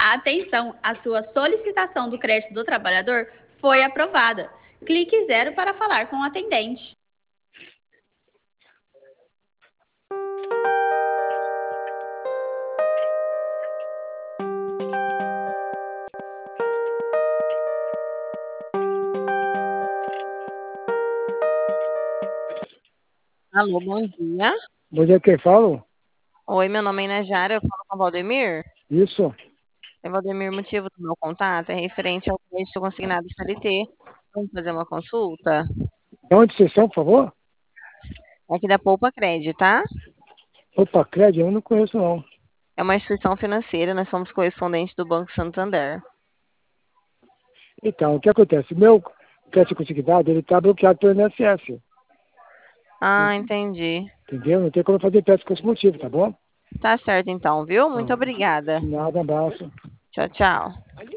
Atenção, a sua solicitação do crédito do trabalhador foi aprovada. Clique 0 para falar com o atendente. Alô, bom dia. Bom dia, quem fala? Oi, meu nome é Inajara, eu falo com o Valdemir. Isso. Valdemir, o motivo do meu contato é referente ao crédito consignado CLT. Vamos fazer uma consulta? De onde vocês são, por favor? Aqui da Poupa Crédito, tá? Opa, crédito, eu não conheço não. É uma instituição financeira, nós somos correspondentes do Banco Santander. Então, o que acontece? Meu crédito consignado, ele está bloqueado pelo INSS. Ah, entendi. Entendeu? Não tem como fazer teste com esse motivo, tá bom? Tá certo então, viu? Muito Não. obrigada. Nada, abraço. Tchau, tchau.